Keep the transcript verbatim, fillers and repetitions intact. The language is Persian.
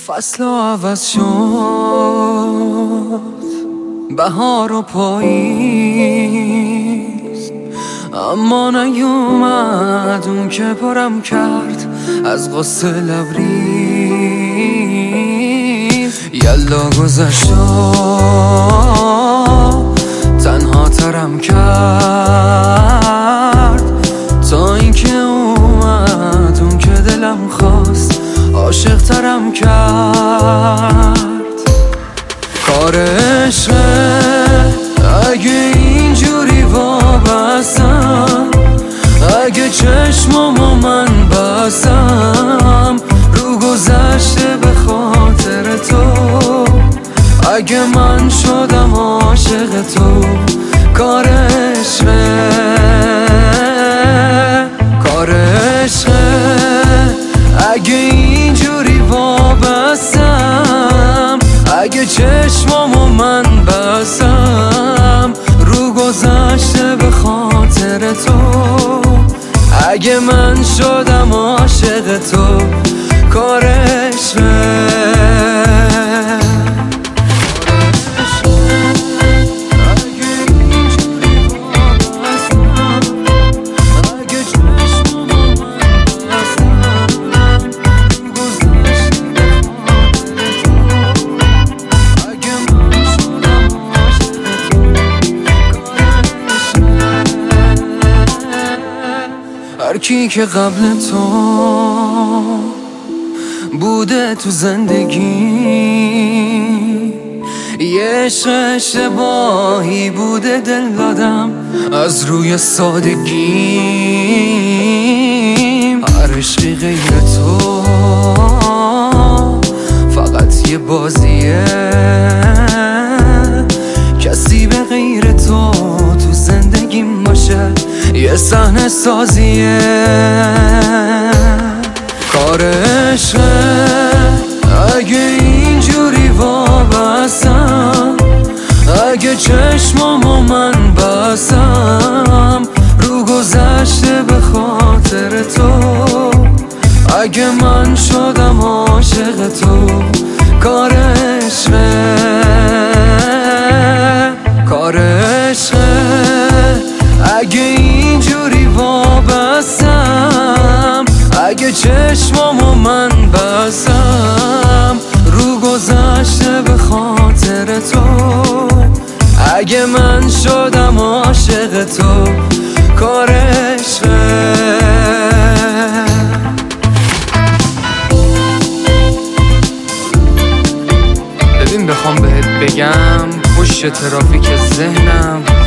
فصل عوض شد، بهار و پاییز، اما نیومد اون که پرم کرد از غصه لبریز. یلا گذشت تنها ترم کرد تا اینکه اومد اون که دلم خواست عاشق ترم کرد. کار عشقه اگه اینجوری وابستم، اگه چشمامو من بستم رو گذشته به خاطر تو، اگه من شدم عاشق تو. کار عشقه کار عشقه اگه اینجوری وابستم، اگه چشمامو من بستم رو گذشته به خاطر تو، اگه من شدم عاشق تو. کار عشقه هر کی که قبل تو بوده تو زندگی، یه عشق اشتباهی بوده دل دادم از روی سادگی. هر عشقی غیر تو فقط یه بازیه، کسی به غیر تو تو زندگیم باشه یه صحنه سازیه. کار عشقه اگه اینجوری وابستم، اگه چشمامو من بستم رو گذشته به خاطر تو، اگه من شدم عاشق تو. کار عشقه کار عشقه اگه اینجوری وابستم، اگه چشمامو من بستم رو گذشته به خاطر تو، اگه من شدم عاشق تو. کار عشقه ببین بخوام بهت بگم پشت ترافیک ذهنم